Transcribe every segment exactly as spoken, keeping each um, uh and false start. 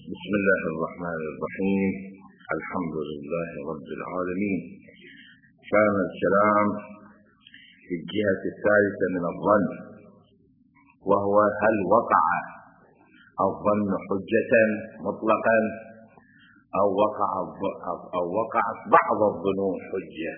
بسم الله الرحمن الرحيم. الحمد لله رب العالمين. كان الكلام في الجهة الثالثة من الظن، وهو هل وقع الظن حجة مطلقا أو وقع أو وقعت بعض الظنون حجة.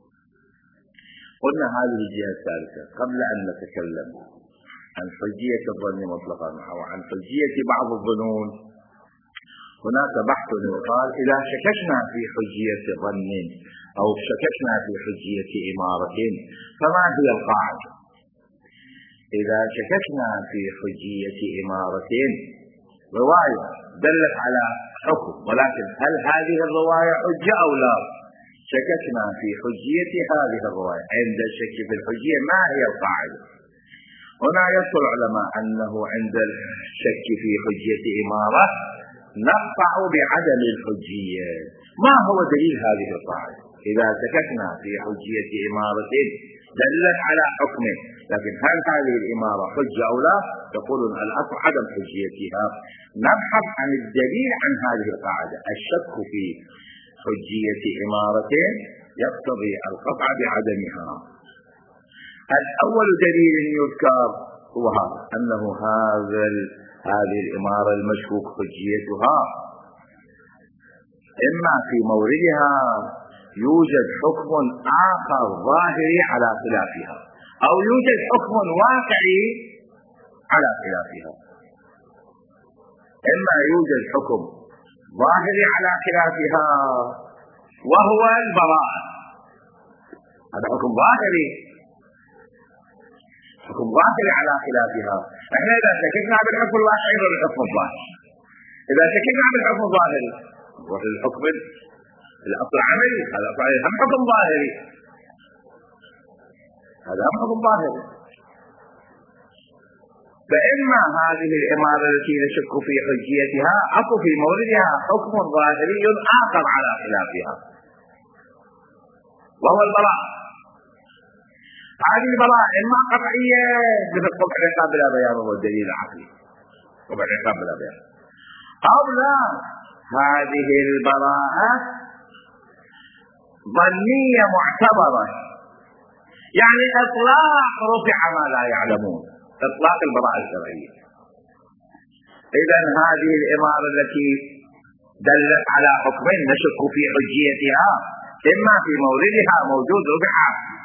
قلنا هذه الجهة الثالثة قبل أن نتكلم عن حجية الظن مطلقا أو عن حجية بعض الظنون. هناك بحث يقال إذا شككنا في حجية ظن أو شككنا في حجية إمارة فما هي القاعدة؟ إذا شككنا في حجية إمارة رواية دلت على حكم، ولكن هل هذه الرواية حجة أو لا؟ شككنا في حجية هذه الرواية. عند الشك في الحجية ما هي القاعدة؟ هنا يذكر العلماء أنه عند الشك في حجية إمارة نقطع بعدم الحجية. ما هو دليل هذه القاعدة؟ إذا شككنا في حجية إمارة دلت على حكمه، لكن هل هذه الإمارة حجة أو لا؟ يقولون الأصل عدم حجيتها. نبحث عن الدليل عن هذه القاعدة. الشك في حجية إمارة يقتضي القطع بعدمها. الأول دليل يذكر هو هذا، أنه هذا هذه الإمارة المشكوك حجيتها إما في موردها يوجد حكم آخر ظاهري على خلافها، أو يوجد حكم واقعي على خلافها. إما يوجد حكم ظاهري على خلافها وهو البراءة، هذا حكم ظاهري، حكم ظاهري على خلافها. احنا اذا شككنا بالحكم الواقعي بالحكم الظاهري، اذا شككنا بالحكم الظاهري نروح للحكم الاصل العملي، هذا هم حكم ظاهري، هذا هم حكم ظاهري. فإما هذه الإمارة التي نشك في حجيتها أو في موردها حكم ظاهري آخر على خلافها وهو البراءة. هذه البراءة إما قطعية مثل قطع العقاب بلا بيان وهو الدليل العقلي، قطع العقاب بلا بيان، أو لا هذه البراءة ظنية معتبرة، يعني إطلاق رفع ما لا يعلمون، إطلاق البراءة الشرعية. إذن هذه الإمارة التي دلت على حكم نشك في حجيتها إما في موردها موجود رفع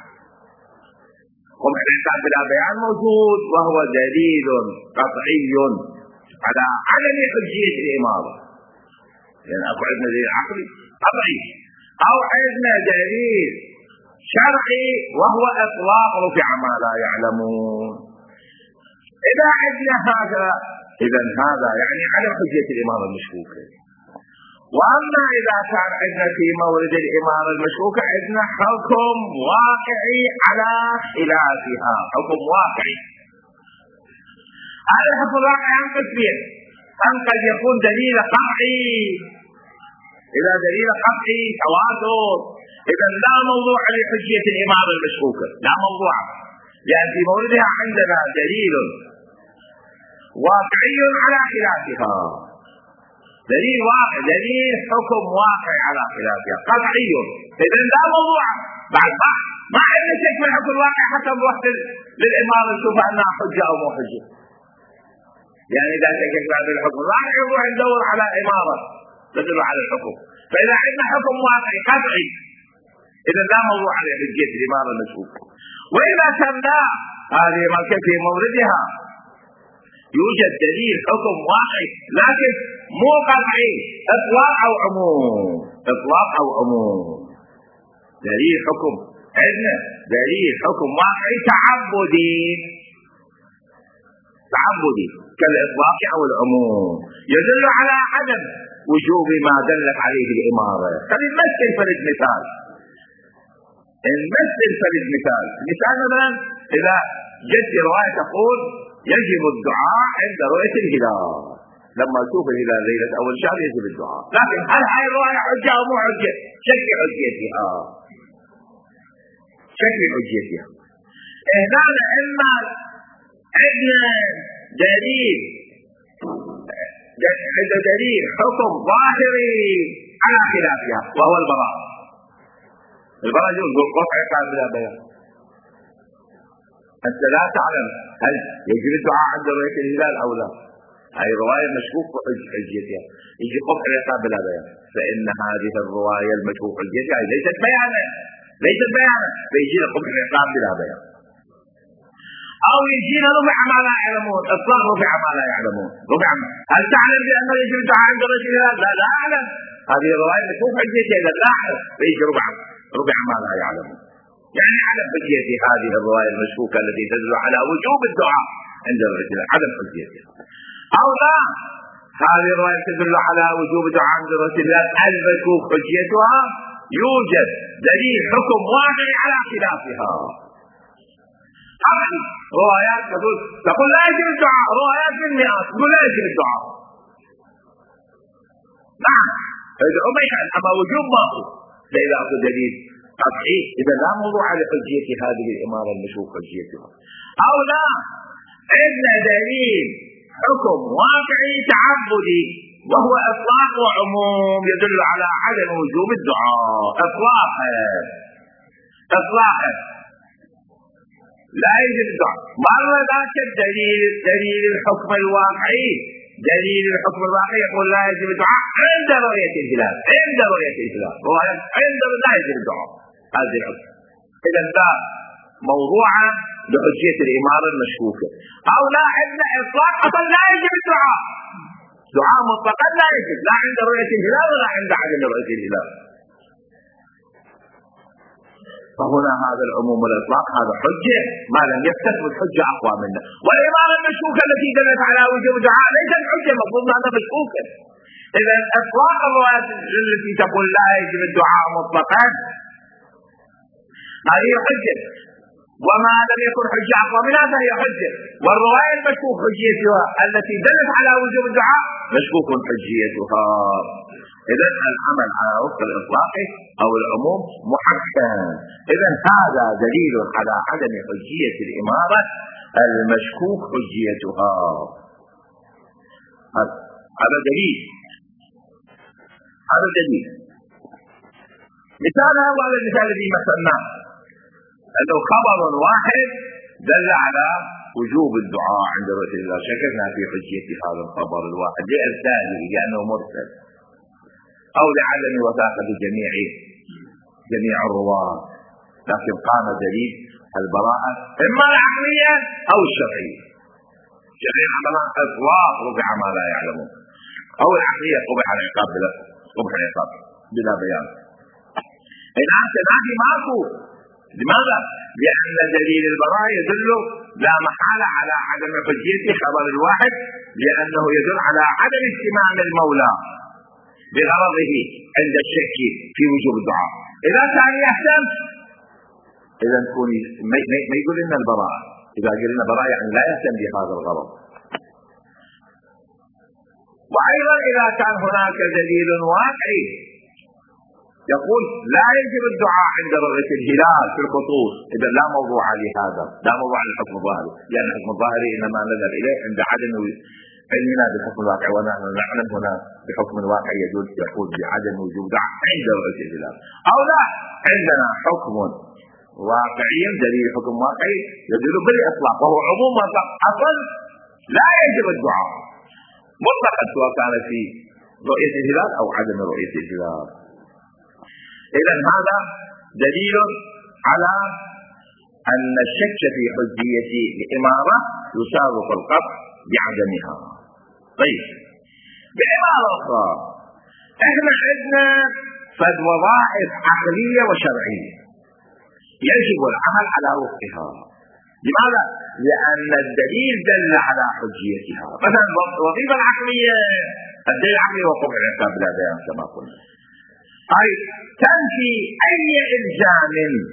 قطع العقاب بلا بيان موجود وهو دليل قطعي على عدم حجية الإمارة، يعني أكو عندنا دليل عقلي قطعي، أو عندنا دليل شرعي وهو إطلاق رفع ما لا يعلمون. إذا عندنا هذا إذن هذا يعني عدم حجية الإمارة المشكوكة. وأما إذا كان عندنا في مورد الإمارة المشكوكة عندنا حكم واقعي على خلافها، حكم واقعي. هذا الحكم الواقعي عن قسمين، أم قد يكون دليل قطعي، إذا دليل قطعي تواتر إذا لا موضوع لحجية الإمارة المشكوكة، لا موضوع، لأن في موردها عندنا دليل واقعي على خلافها، دليل واقع، دليل حكم واقع على خلافها قطعي، إذا لا موضوع بعد ما ما عندنا شك في الحكم الواقع حتى نروح للإمارة نشوف أنها حجة أو مو حجة. يعني إذا شككنا في الحكم الواقع نروح ندور على إمارة تدل على الحكم. فإذا عندنا حكم واقعي قطعي إذا لا موضوع على حجية الإمارة المشكوكة. وإذا كان لا هذه مالك في موردها يوجد دليل حكم واقعي لكن مو قطعي، إطلاق أو عموم، إطلاق أو عموم، دليل حكم عندنا دليل حكم واقعي تعبدي، تعبدي كالإطلاق أو العموم يدل على عدم وجوب ما دلت عليه الإمارة. خلينا نمثل فرد مثال، نمثل فرد مثال مثال مثلا إذا جت رواية تقول يجب الدعاء عند رؤية الهلال، لما تشوف الهلال ليلة أول شهر يجب الدعاء، لكن هل هاي الرواية حجة أو مو حجة؟ شك حجيتها، شك حجيتها. هنا إما عندنا دليل عند دليل حكم ظاهري على خلافها وهو البراء. البراء يجوز رفع عقاب بلا بيان. أنت لا تعلم هل يجب الدعاء عند رؤية الهلال أو لا. هذه رواية مشكوك حجيتها، يجي رفع عقاب بلا بيان، فإن هذه الرواية المشكوك حجيتها ليست بيانا، ليست بيانا، فيجينا رفع عقاب بلا بيان. أو يجينا رفع ما لا يعلمون، إطلاق رفع ما لا يعلمون، رفع ما. هل تعلم بأنه يجب الدعاء عند رؤية الهلال؟ لا، لا أعلم. هذه الرواية مشكوك حجيتها، إذا لا أعلم فيجي رفع رفع ما لا يعلمون. يعني عدم حجية هذه الرواية المشكوكة التي تدل على وجوب الدعاء عند رؤية الهلال، عدم حجيتها. أو لا، هذه الرواية تدل على وجوب الدعاء عند رؤية الهلال المشكوك حجيتها، يوجد دليل حكم واقعي على خلافها. أما روايات تقول تقول لا يجب الدعاء، روايات بالمئات تقول لا يجب الدعاء. نعم، ادعو ما يفعل، أما وجوب ماكو، فإذا أخذ دليل قطعي إذا لا موضوع لحجية هذه الإمارة المشكوك حجيتها. أو لا، عندنا دليل حكم واقعي تعبدي وهو إطلاق وعموم يدل على عدم وجوب الدعاء إطلاقا إطلاقا لا يجب الدعاء. مرة ذاك الدليل دليل الحكم الواقعي، دليل الحكم الواقعي يقول لا يجب الدعاء عند رؤية الهلال، عند رؤية الهلال عند لا يجب الدعاء. هذا الحكم إذا لا موضوعا لحجية الإمارة المشكوكة. أو لا، عندنا إطلاق أصلا لا يجب الدعاء، دعاء مطلقا لا يجب، لا عند رؤية الهلال ولا عند عدم رؤية الهلال. فهنا هذا العموم والإطلاق هذا حجة ما لم يكتسب حجة أقوى منه. والإمارة المشكوكة التي دلت على وجوب الدعاء ليست حجة، المفروض أنها مشكوكة. إذا إطلاق الروايات التي تقول لا يجب الدعاء مطلقا هذه حجة، وما لم يكن حجة أقوى منها فهي حجة. والرواية المشكوك حجيتها التي دلت على وجوب الدعاء مشكوك حجيتها. إذا العمل على وفق الإطلاق أو العموم محكم. إذا هذا دليل على عدم حجية الإمارة المشكوك حجيتها. هذا دليل، هذا دليل. مثال هو هذا المثال الذي مثلناه، أنه خبر واحد دل على وجوب الدعاء عند رؤية الهلال، شككنا في حجية هذا الخبر الواحد لإرساله لأنه مرسل، أو لعدم وثاقة جميع جميع الرواة، لكن قام دليل البراءة إما العقلية أو الشرعية. جميع البراءة إطلاق رفع ما لا يعلمون، أو العقلية قبح العقاب بلا قبح العقاب بلا بيان. الآن تنادي ماكو. لماذا؟ لأن دليل البراءة يدل لا محالة على عدم حجية خبر الواحد، لأنه يدل على عدم اهتمام المولى بغرضه عند الشك في وجوب الدعاء. إذا كان يهتم إذا نكون ما يقول لنا البراءة، إذا قلنا براءة يعني لا يهتم بهذا الغرض. وأيضا إذا كان هناك دليل واقعي يقول لا يجب الدعاء عند رؤية الهلال في الخطوط، إذا لا موضوع لهذا، لا موضوع للحكم الظاهري، لأن الحكم الظاهري إنما نذهب إليه عند عدم علمنا بالحكم الواقعي، ونحن نعلم هنا بحكم الواقع يدل يقول بعدم وجود دعاء عند رؤية الهلال. أو لا، عندنا حكم واقعي دليل حكم واقعي يدل بالإطلاق وهو عموم مطلق أصل لا يجب الدعاء مطلقا سواء كان في رؤية الهلال أو عدم رؤية الهلال. إذا هذا دليل على أن الشك في حجية الإمارة يسابق القطع بعدمها. طيب، بعبارة أخرى احنا عندنا فد وظائف عقلية وشرعية يجب العمل على وفقها. لماذا؟ لأن الدليل دل على حجيتها. مثلا الوظيفة العقلية، الدليل العقلي وقوع العقاب لا بيان كما قلنا، أي تنفي أي إلزام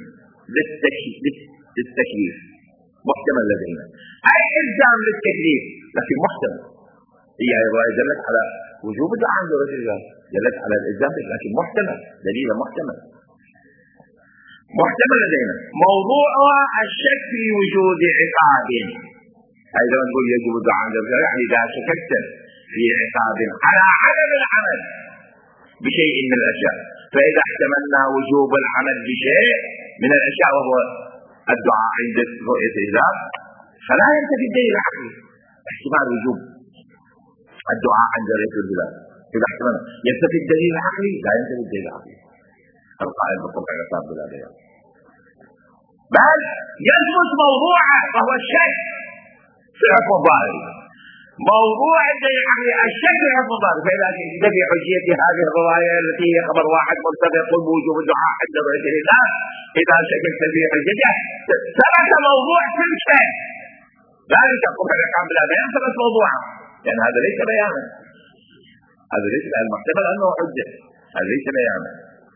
للتكليف محتمل لدينا، أي إلزام للتكليف لكن محتمل. هي رواية دلت على وجوب الدعاء عند رؤية الهلال، دلت على الإلزام لكن محتمل، دليل محتمل محتمل لدينا. موضوعها الشك في وجود عقاب. أيضا نقول يجب الدعاء عند رؤية الهلال، يعني إذا شككت في عقاب على عدم العمل بشيء من الأشياء. فإذا احتملنا وجوب العمل بشيء من الأشياء وهو الدعاء عند رؤية الهلال فلا ينتفي الدليل العقلي. احتمال وجوب الدعاء عند رؤية الهلال إذا احتملنا ينتفي الدليل العقلي؟ لا ينتفي الدليل العقلي. القائل بالطبع العقاب بلا بيان، بل يثبت موضوعه وهو الشك في الحكم الظاهري. موضوع الدليل العقلي الشك في الحكم الظاهري. فإذا تنتفي حجية هذه الرواية التي هي خبر واحد مرتبط يقول بوجوب الدعاء عند رؤية الهلال، إذا شككت في حجته ثبت موضوع في الشك، ذلك القبح العقاب بلا بيان ثبت موضوعه، لأن هذا ليس بيانا، هذا ليس المحتمل أنه حجة، هذا ليس بيانا.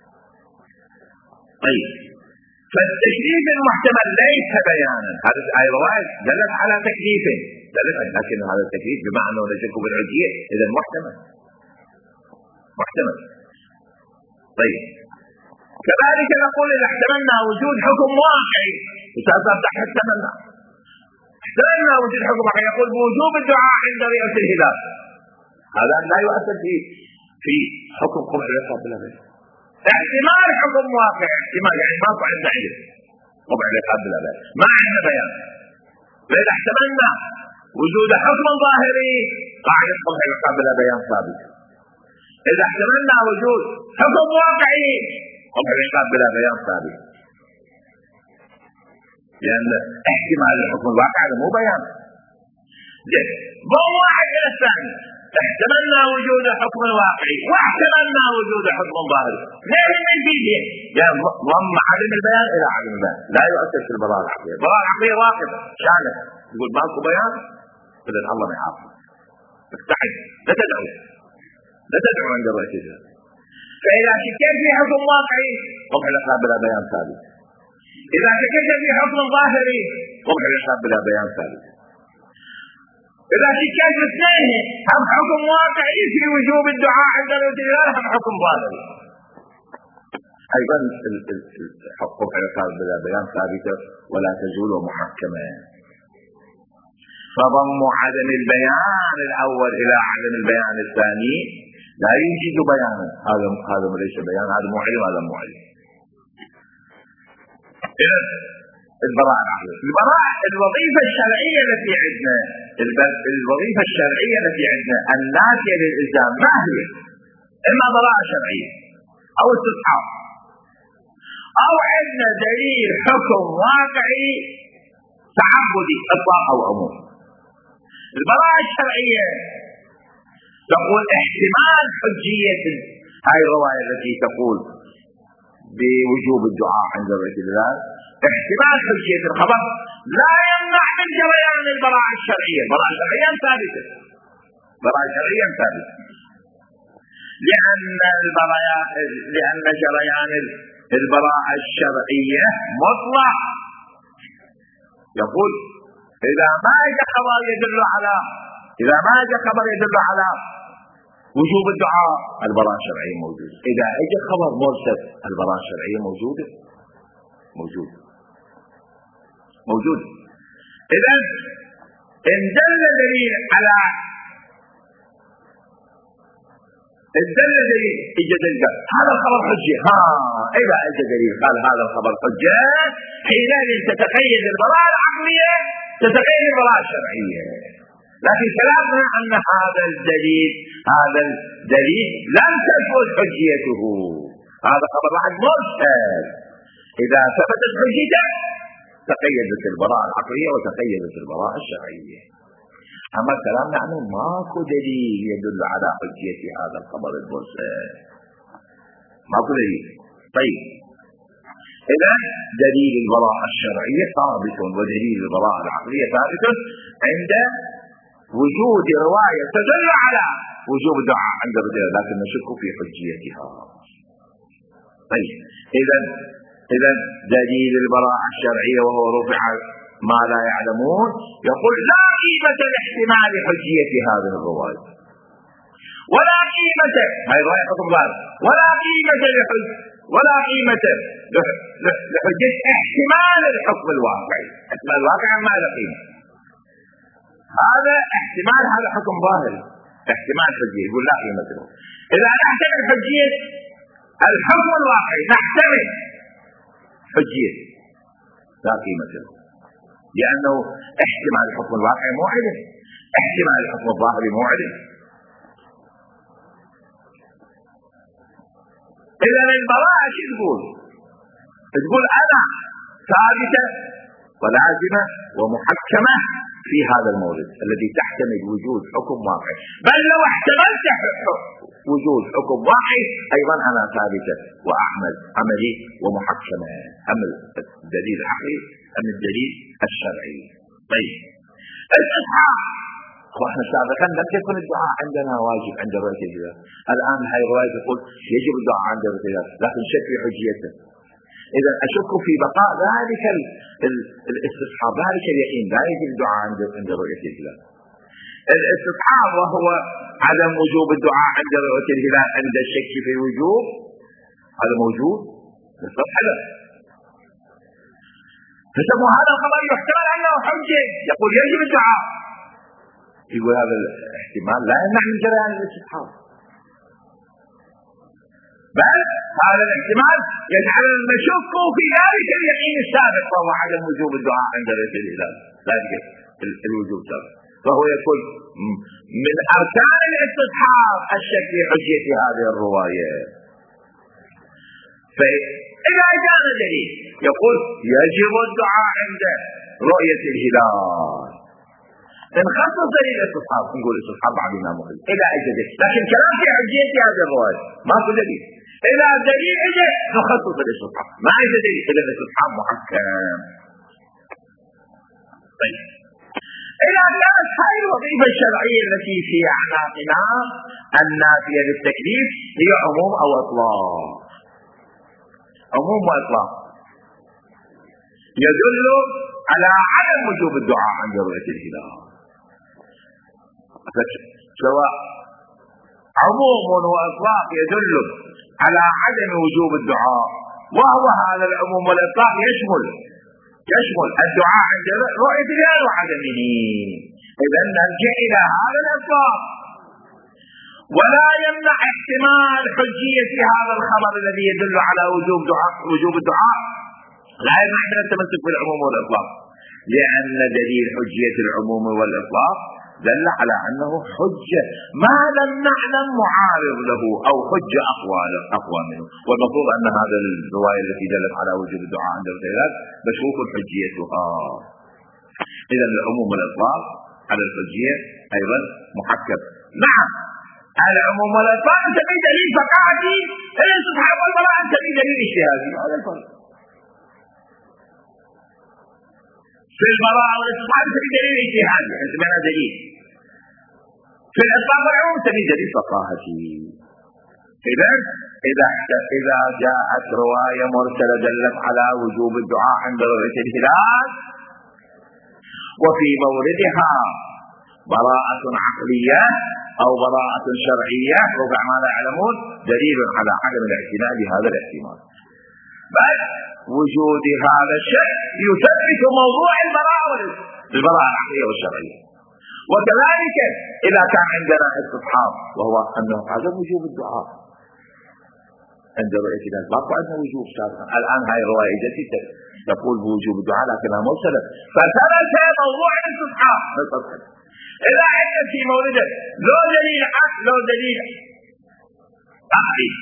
طيب، فالتكليف المحتمل ليس بيانا. هذه آية رواية دلت على تكليف، دلت لكن هذا التكليف بما أنه نشك بالحجية إذا محتمل محتمل. طيب، كذلك نقول إذا احتملنا وجود حكم واقعي، احتملنا احتملنا وجود حكم واقعي يقول بوجوب الدعاء عند رؤية الهلال، هذا لا يؤثر في في حكم قبح العقاب بلا بيان. احتمال حكم واقع، احتمال يعني ما هو عندنا علم قبح العقاب بلا بيان، ما عندنا بيان. فإذا احتملنا وجود حكم ظاهري قاعدة قبح العقاب بلا بيان ثابت. إذا احتملنا وجود حكم واقعي قبح العقاب بلا بيان ثابت، لأن احتمال الحكم الواقعي مو بيان. مو واحد إلى الثاني، احتملنا وجود حكم واقعي واحتملنا وجود حكم ظاهري، ليه من فيه؟ يعني ضم عدم البيان إلى عدم البيان لا يؤثر في البراءة العقلية. البراءة العقلية واقفة شانك تقول ماكو بيان، إذن الله ما يعاقب، استعد لا تدعو لا تدعو عند الرئيس. فإذا شكيت في حكم واقعي قبح العقاب بلا بيان ثابت، إذا شكيت في حكم ظاهري قبح العقاب بلا بيان ثابت. إذا شكيت في اثنين هم حكم واقعي في وجوب الدعاء عند الهلال هم حكم ظاهري. أيضا قبح العقاب بلا بيان ثابتة ولا تزول محكمة. فضم عدم البيان الأول إلى عدم البيان الثاني لا يوجد بيانا، هذا هذا ليس بيان، هذا مو علم، هذا مو علم. البراءة العقلية، البراءة الوظيفة الشرعية التي عندنا، الوظيفة الشرعية التي عندنا الناتجة للإلزام ما هي؟ إما براءة شرعية أو استصحاب، أو عندنا دليل حكم واقعي تعبدي إطلاق أو عموم. البراءة الشرعية تقول احتمال حجية هاي الرواية التي تقول بوجوب الدعاء عند رؤية الهلال، احتمال حجية الخبر لا يمنع من جريان البراءة الشرعية. البراءة الشرعية ثابتة، البراءة الشرعية ثابتة، لأن البراءة لأن جريان البراءة الشرعية مطلق. يقول إذا ما جاء خبر يدل على إذا ما جاء خبر يدل على وجوب الدعاء البراءة الشرعية موجودة. إذا اجى خبر مرسل البراءة الشرعية موجودة موجودة موجودة. إذا إن دل دليل على إن دل دليل اجى دليل هذا الخبر حجة، ها إذا اجى دليل قال هذا الخبر حجة حينئذ تتقيد البراءة العقلية تتقيد البراءة الشرعية. لكن كلامنا أن هذا الدليل هذا الدليل لم تثبت حجيته، هذا خبر واحد مرسل، إذا ثبتت حجيته تقيدت البراءة العقلية وتقيدت البراءة الشرعية. أما كلامنا أنه ماكو دليل يدل على حجية هذا الخبر المرسل، ماكو دليل. طيب، إذا دليل البراءة الشرعية ثابت ودليل البراءة العقلية ثابت عند وجود رواية تدل على وجوب الدعاء عند الرجال، لكن نشك في حجيتها. طيب، إذا إذا دليل البراءة الشرعية وهو رفع ما لا يعلمون يقول لا قيمة لاحتمال حجية هذه الرواية، ولا قيمة هذه الرواية حكم ظاهر، ولا قيمة لحج ولا قيمة لحجة احتمال الحكم الواقعي. احتمال الواقعي ما له قيمة، هذا احتمال، هذا حكم ظاهري، احتمال حجية يقول لا قيمة له. إذا نحتمل حجية الحكم الواقعي نحتمل حجية لا قيمة له، لأنه احتمال الحكم الواقعي مو علم، احتمال الحكم الظاهري مو علم. إذا البراءة شو تقول؟ تقول أنا ثابتة ولازمة ومحكمة في هذا المورد الذي تحتمل وجود حكم واقعي، بل لو احتملت وجود حكم واقعي أيضا أنا ثابتة وأعمل عملي ومحكمة. أم الدليل العقلي أم الدليل الشرعي؟ طيب الإسحاق، واحنا سابقا لم يكن الدعاء عندنا واجب عند رؤية الهلال، الآن هاي الرواية تقول يجب الدعاء عند رؤية الهلال، لكن شك في حجيته. إذا أشك في بقاء ذلك الاستصحاب، ذلك اليقين، لا يجب الدعاء عند عند رؤية الهلال. الاستصحاب وهو عدم وجوب الدعاء عند رؤية الهلال عند الشك في الوجوب، هذا موجود مستحيل. فسموا هذا الخبر يحتمل أنه حجة، يقول يجب الدعاء، يقول هذا الاحتمال لا يمنع من جريان الاستصحاب، بل هذا الاحتمال يجعلنا نشك في ذلك اليقين السابق وهو عدم وجوب الدعاء عند رؤية الهلال، ذلك الوجوب سابق، فهو يكون من أركان الاستصحاب الشك في حجية هذه الرواية. فإذا كان دليل يقول يجب الدعاء عند رؤية الهلال، نخصص دليل الاستصحاب، نقول الاستصحاب بعدنا مهم إلى أجل، لكن كلام في حجية هذه الرواية ما في دليل. إذا دليل إجا نخصص الاستصحاب، ما إذا دليل إذا الاستصحاب محكم. طيب إذا كانت هاي الوظيفة الشرعية التي في أعناقنا النافية للتكليف هي عموم أو إطلاق، عموم وإطلاق يدل على عدم وجوب الدعاء عند رؤية الهلال، سواء عموم وإطلاق يدل على عدم وجوب الدعاء، وهو هذا العموم والإطلاق يشمل يشمل الدعاء عند رؤية الهلال وعدمه. إذا نرجع إلى هذا الإطلاق، ولا يمنع احتمال حجية هذا الخبر الذي يدل على وجوب دعاء وجوب الدعاء، لا يمنع من التمسك بالعموم والإطلاق، لأن دليل حجية العموم والإطلاق دل على أنه حجة ما لم نعلم معارض له أو حجة أقوى أقوى منه، والمفروض أن هذا الرواية التي دلت على وجوب الدعاء عند الهلال مشروط حجيتها. إذا العموم والإطلاق على الحجية أيضا محكم. نعم العموم والإطلاق تبي دليل فقاعدي، الاستصحاب والبراءة تبي دليل اجتهادي، هذا الفرق. في البراءة والاستصحاب تبي دليل اجتهادي، اسمها دليل. في الإطلاق والعموم تبي دليل فقاهتي. إذا إذا إذا جاءت رواية مرسلة دلت على وجوب الدعاء عند رؤية الهلال وفي موردها براءة عقلية أو براءة شرعية ربع ما لا يعلمون، دليل على عدم الاعتناء بهذا الاحتمال، بل وجود هذا الشيء يثبت موضوع البراءة البراءة العقلية والشرعية. وكذلك إذا كان عندنا استصحاب وهو أنه عدم وجوب الدعاء عند رؤية الهلال، باقي عندنا وجوب سابقا، الآن هاي الرواية التي تقول بوجوب الدعاء لكنها مرسلة، فثبت موضوع الاستصحاب. إذا عندنا في مورده لو دليل عقل لو دليل عقلي،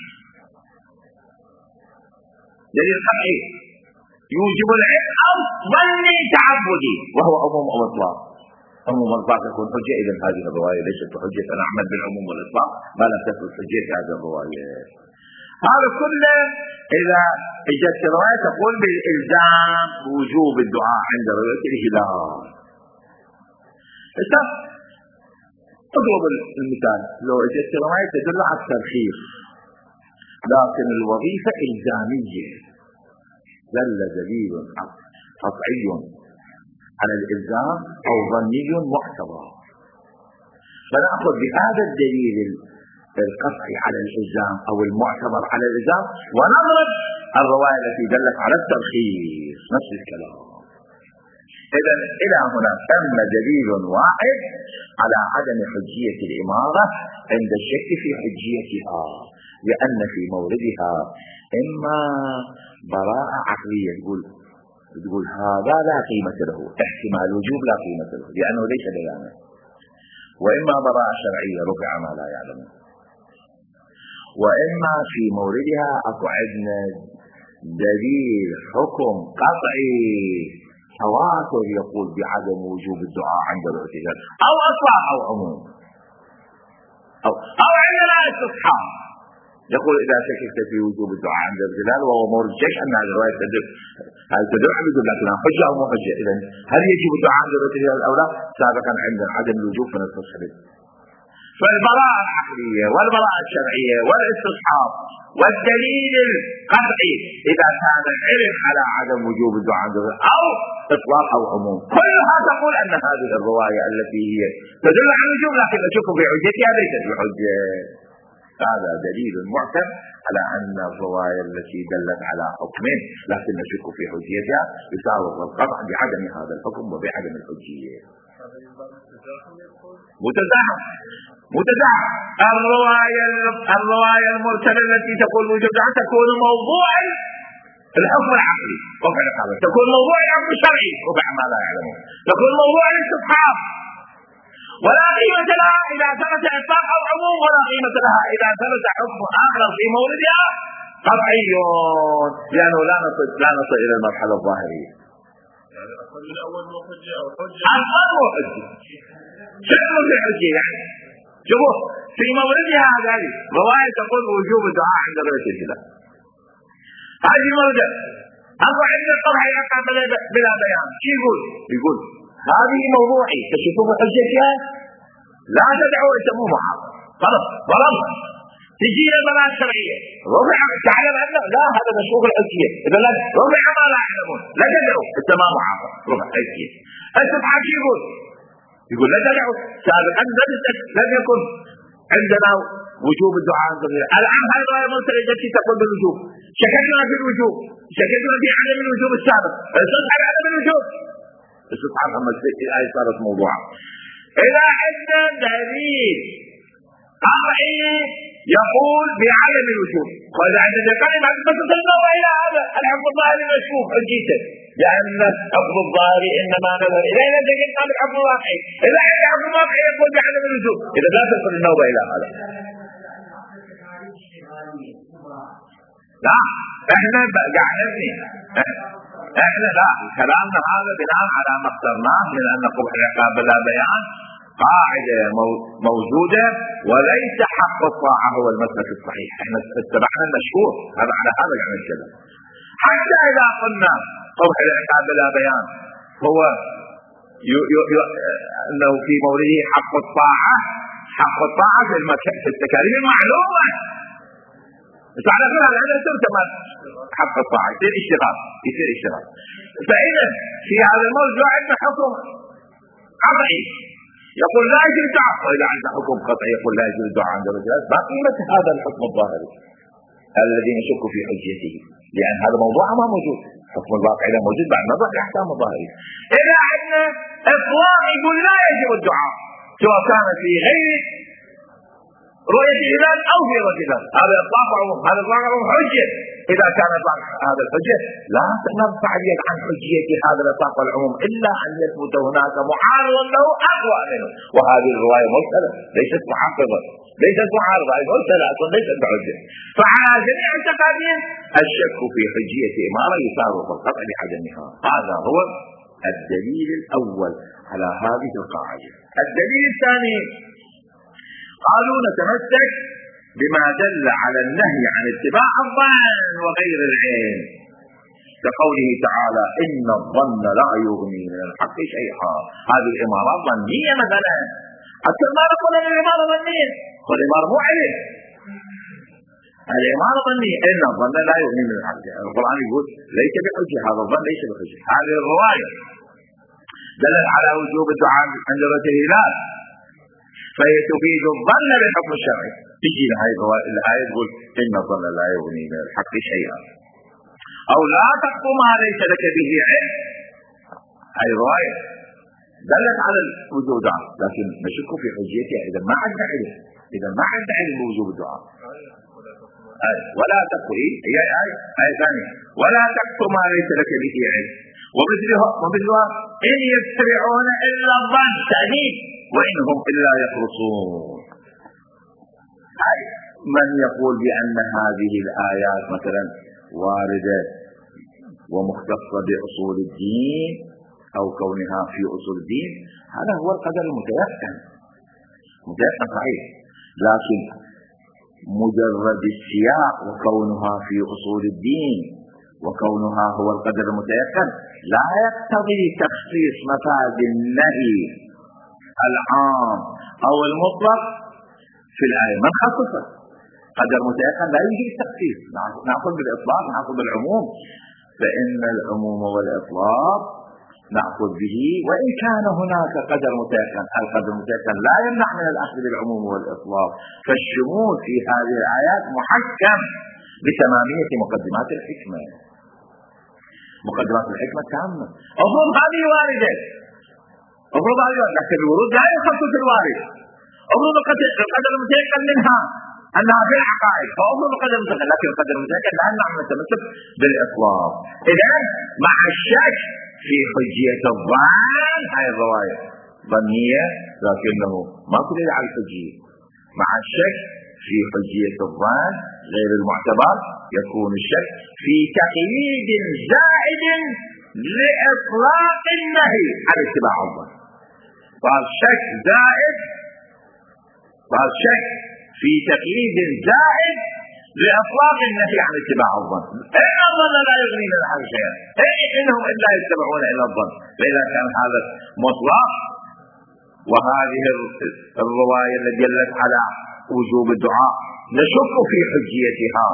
دليل عقلي يوجب العلم أو ظني تعبدي وهو عموم أو إطلاق، عموم والإطلاق يكون حجة. إذا هذه الرواية ليست حجة، أنا أعمل بالعموم والإطلاق ما لم تكن حجة هذه الرواية. هذا كله إذا اجت رواية تقول بالإلزام بوجوب الدعاء عند رؤية الهلال. اضرب المثال، لو اجت رواية تدل على الترخيص لكن الوظيفة إلزامية، دل دليل قطعي على الإلزام أو ظني معتبر، فنأخذ بهذا الدليل القطعي على الإلزام أو المعتبر على الإلزام ونضرب الرواية التي دلت على الترخيص، نفس الكلام. إذا إلى هنا ثم دليل واحد على عدم حجية الإمارة عند الشك في حجيتها، لأن في موردها إما براءة عقلية تقول تقول هذا لا قيمة له، احتمال وجوب لا قيمة له لأنه ليس دلالا، وإما براءة شرعية رفع ما لا يعلم، وإما في موردها أكو عندنا دليل حكم قطعي تواتر يقول بعدم وجوب الدعاء عند الاعتزال أو أصلاح أو عموم، أو, أو عندنا استصحاب يقول إذا شككت في وجوب الدعاء عند الاعتزال وهو مورد الشك أن هذه الرواية تدل هل تدل على وجوب لكنها حجة أو مو حجة. إذا هل يجب الدعاء عند الاعتزال أو لا؟ سابقا عندنا عدم الوجوب فنستصحب. فالبراءة العقلية والبراءة الشرعية والاستصحاب والدليل القطعي إذا كان العلم على عدم وجوب الدعاء عند الاعتزال أو إطلاق أو عموم، كلها تقول أن هذه الرواية التي هي تدل على الوجوب لكن نشك في حجتها ليست بحجة. هذا دليل معتمد على أن الرواية التي دلت على حكمين لكن نشك في حجيتها يساوي القطع بعدم هذا الحكم وبعدم الحجية. متزاحم متزاحم الرواية الرواية المرسلة التي تقول وجوب تكون موضوعا الحكم العقلي وفعل القابل، تكون موضوع الحكم الشرعي وفع ما لا يعلمون، تكون موضوع الاستصحاب ولا قيمة لها إذا ثبت إطلاق أو عموم، ولا قيمة لها إذا ثبت حكم آخر في موردها قطعي، لأنه لا نصل لا نصل إلى المرحلة الظاهرية. يعني أقل الأول مو حجة أو حجة أقل مو حجة شنو في حجة يعني؟ شوفوا في موردها هذه رواية تقول وجوب الدعاء عند الاعتزال، هذه الموردة أقوى عند الطرح يقع بلا بيان، شو يقول؟ يقول هذه موضوعي تشوفوا بحجتها لا تدعوا يسموه معارضة، خلاص ضرب تجي البلاغة الشرعية رفع تعلم أنه لا هذا مشروع الحجية، إذا لا رفع ما لا يعلمون لا تدعوا التمام معارضة رفع حجية. السبحان شو يقول؟ يقول لا تدعوا سابقا لم يكن عندنا وجوب الدعاء عند الله، الآن هذه الرواية المرسلة التي تقول بالوجوب شككنا في الوجوب، شككنا في عدم الوجوب السابق، استصحب عدم الوجوب، استصحب أما الآية صارت موضوعا. إذا عندنا دليل قطعي يقول بعدم الوجوب، وإذا عندنا دليل بعد بس تصلوا إلى هذا الحكم الظاهري مشكوك حجيته، لأن الحكم الظاهري إنما نظر إلى إذا دليل قال الحكم الواقعي، إذا عندنا الحكم الواقعي يقول بعدم الوجوب، إذا لا تصل النوبة إلى هذا. لا احنا قاعد نبني احنا لا كلامنا هذا بناء على ما اخترناه من ان قبح العقاب بلا بيان قاعده موجوده وليس حق الطاعه هو المسلك الصحيح، احنا اتبعنا المشهور هذا على هذا يعني الكلام. حتى اذا قلنا قبح العقاب بلا بيان هو يو يو يو انه في مورده حق الطاعه، حق الطاعه في, في التكاليف المعلومه، بس على كل هذا يصير كمان حق الطاعة يصير اشتغال يصير اشتغال. فإذا في هذا الموضوع عندنا حكم قطعي يقول لا يجوز الدعاء، وإذا عندنا حكم قطعي يقول لا يجوز الدعاء عند الرجال، ما قيمة هذا الحكم الظاهري الذي نشك في حجيته؟ لأن هذا موضوع ما موجود، حكم الواقع لا موجود بعد نظر الأحكام الظاهرية. إذا عندنا إطلاق يقول لا يجب الدعاء سواء كان في غير رؤية الهلال أو في رؤية الهلال، هذا إطلاق عموم، هذا إطلاق عموم حجة. إذا كان إطلاق هذا الحجة لا نرفع اليد عن حجية هذا الإطلاق والعموم إلا أن يثبت هناك معارض له أقوى منه، وهذه الرواية مرسلة ليست محققة ليست معارضة، أي مرسلة أصلا ليست بحجة. فعلى جميع التقادير الشك في حجية إمارة يساوي القطع بعدمها. هذا هو الدليل الأول على هذه القاعدة. الدليل الثاني قالوا نتمسك بما دل على النهي عن اتباع الظن وغير العين، كقوله تعالى إن الظن لا يغني من الحق شيئا. هذه الإمارات ظنية مثلا، أكثر ما نقول أن الإمارة ظنية والإمارة مو علم، الإمارة ظنية إن الظن لا يغني من الحق شيئا. القرآن يقول ليس بحجة، هذا الظن ليس بحجة. هذه الرواية دلت على وجوب الدعاء عند رؤية الهلال فهي تفيد الظن بالحكم الشرعي. تجي هذه الآية تقول إن الظن لا يغني من الحق شيئا، أو لا تقف ما ليس لك به علم. هاي رواية دلت على وجود دعاء، لكن نشك في حجيتها إذا ما عندنا علم، إذا ما عندنا علم بوجوب الدعاء. أي ولا تقل هي آية آية ثانية ولا تقف ما ليس لك به علم ومثلها ومثلها إن يتبعون إلا الظن تأنيب وإنهم إلا يخرصون. أي من يقول بأن هذه الآيات مثلا واردة ومختصة بأصول الدين أو كونها في أصول الدين، هذا هو القدر المتيقن متيقن صحيح، لكن مجرد السياق وكونها في أصول الدين وكونها هو القدر المتيقن لا يقتضي تخصيص مفاد النهي العام أو المطلق في الآية. من خصصه قدر متيقن لا يجي التخصيص، نأخذ بالإطلاق نأخذ بالعموم، فإن العموم والإطلاق نأخذ به وإن كان هناك قدر متيقن. القدر المتيقن لا يمنع من الأخذ بالعموم والإطلاق، فالشمول في هذه الآيات محكم بتمامية مقدمات الحكمة. مقدمات الحكمة تامة. أفرض هذه واردة، أفرض هذه واردة، لكن الورود لا يخصص الوارد. أفرض القدر المتيقن منها أنها في الحقائق، فأفرض القدر المتيقن، لكن القدر المتيقن لا يمنع من التمسك بالإطلاق. إذن مع الشك في حجية الظن، هاي الرواية ظنية لكنه ما تدل على الحجية. مع الشك في حجية الظن غير المعتبر يكون الشك في تقييد زائد لإطلاق النهي عن اتباع الظن. فالشك زائد فالشك في تقييد زائد لإطلاق النهي عن اتباع الظن. إن الظن لا يغني من الحق شيئا، إنهم إلا يتبعون إلى الظن. فإذا كان هذا مطلق وهذه الرواية التي دلت على وجوب الدعاء نشك في حجيتها،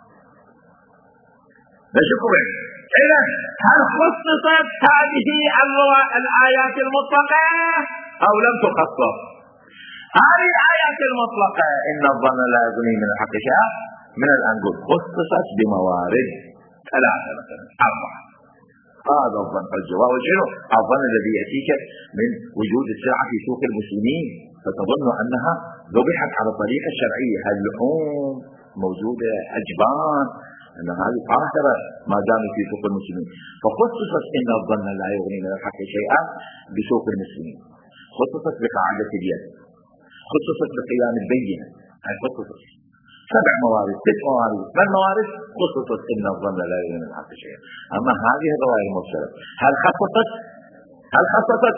نشك به. إذا هل خصصت هذه الآيات المطلقة أو لم تخصص؟ هذه الآيات المطلقة إن الظن لا يغني من الحق شيئا من الآن نقول خصصت بموارد ثلاثة مثلا أربعة. هذا الظن حجة، وهو شنو؟ الظن الذي يأتيك من وجود السلعة في سوق المسلمين فتظن أنها ذبحت على الطريقة الشرعية، اللحوم موجودة، أجبان، أن هذه طاهرة ما دامت في سوق المسلمين. فخصصت إن الظن لا يغني من الحق شيئا بسوق المسلمين، خصصت بقاعدة اليد، خصصت بقيام البينة، هاي خصصت سبع موارد ست موارد من موارد خصصت إن الظن لا يغني من الحق شيئا. أما هذه الرواية المرسلة هل خصصت هل خصصت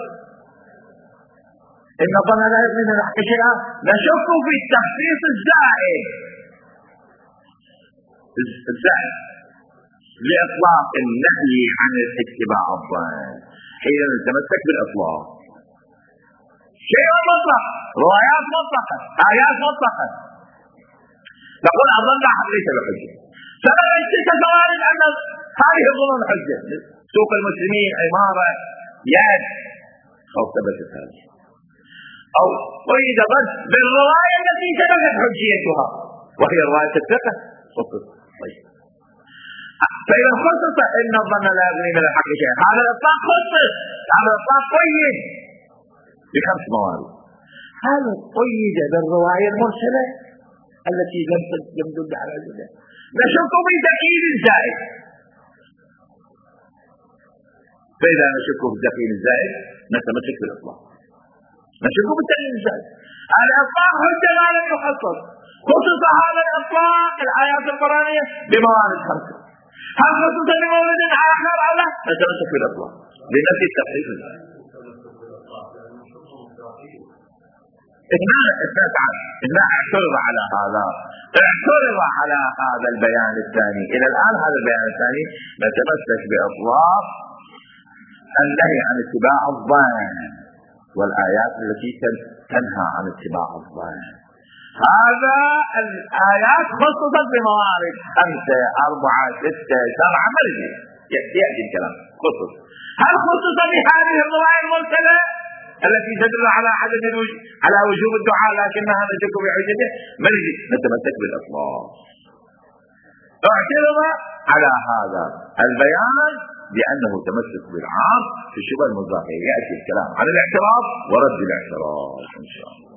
إن الظن لا يغني من الحق شيئا؟ نشك في التخصيص الزائد الزائد لإطلاق النهي عن اتباع الظن حين نتمسك بالإطلاق. شيء مطلق، روايات مطلقة، آيات مطلقة، نقول الظن لا حقيقة بحجة. سبب الستة موارد أن هذه الظنون حجة، سوق المسلمين، عمارة، يد، أو ثبتت هذه أو قيد بس بالرواية التي ثبتت حجيتها وهي رواية الثقة خصص. طيب فإذا خصص إن الظن لا يغني من الحق شيئا، هذا الإطلاق خصص، هذا الإطلاق قيد بخمس موارد. هل قيد بالرواية المرسلة التي لم تدل على ذلك؟ نشك بالتقييد الزائد. فإذا نشك بالتقييد الزائد نتمسك بالإطلاق، نشك بالتقييد الزائد. الإطلاق حجة لا لم يخصص، خصص هذا الإطلاق الآيات القرآنية بموارد خمسة. هل خصص بمورد آخر أو لا؟ نتمسك بالإطلاق لنفي التخصيص الزائد. إثنان إثنان إثنان اعترض على هذا، اعترض على هذا البيان الثاني. إلى الآن هذا البيان الثاني نتمسك بإطلاق النهي عن اتباع الظن والآيات التي تنهى عن اتباع الظن. هذا الآيات خصصت بموارد خمسة أربعة ستة سبعة مرجع يأتي الكلام خصص. هل خصص بهذه الرواية المرسلة التي تدل على عدم على وجوب الدعاء لكنها نشك بحجته؟ مرجع نتمسك بالإطلاق. اعترض على هذا البيان بأنه تمسك بالعام في الشبهة المظاهرة. يأتي الكلام عن الاعتراف ورد الاعتراف إن شاء الله.